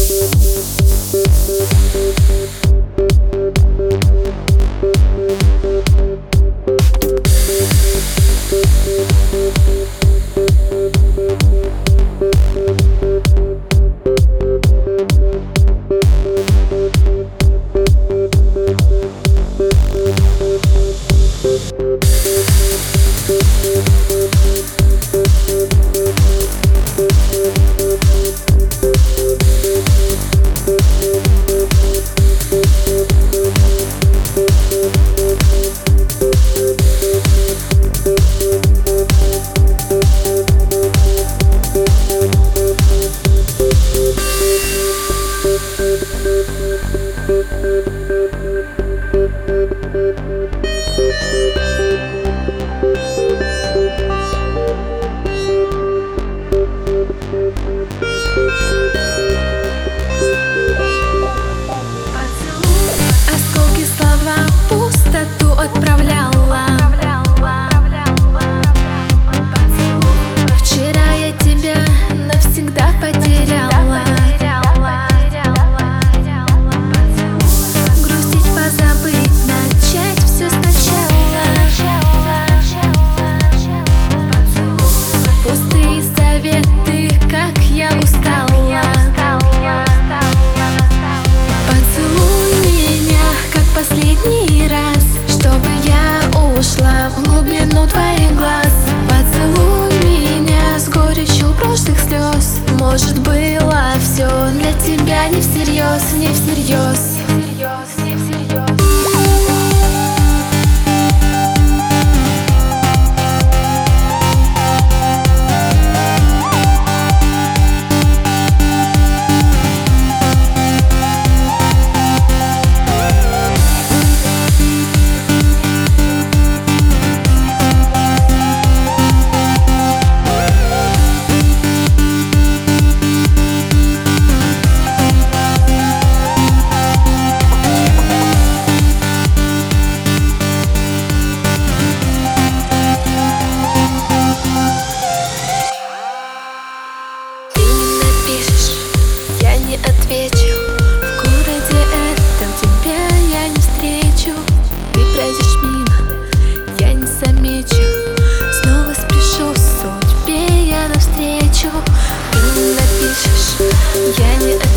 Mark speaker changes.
Speaker 1: Осколки слова в пустоту отправляла. Вчера я тебя навсегда потеряла. Грустить, позабыть, начать все сначала. Пустые советы, как я устала. Поцелуй меня, как последний раз, чтобы я ушла в глубину твоих глаз. Поцелуй меня с горечью прошлых слез. Может, было все для тебя не всерьез, не всерьез. Я не отвечу, в городе этом тебя я не встречу. Ты пройдешь мимо, я не замечу. Снова спешу судьбе я навстречу. Ты не напишешь, я не отвечу.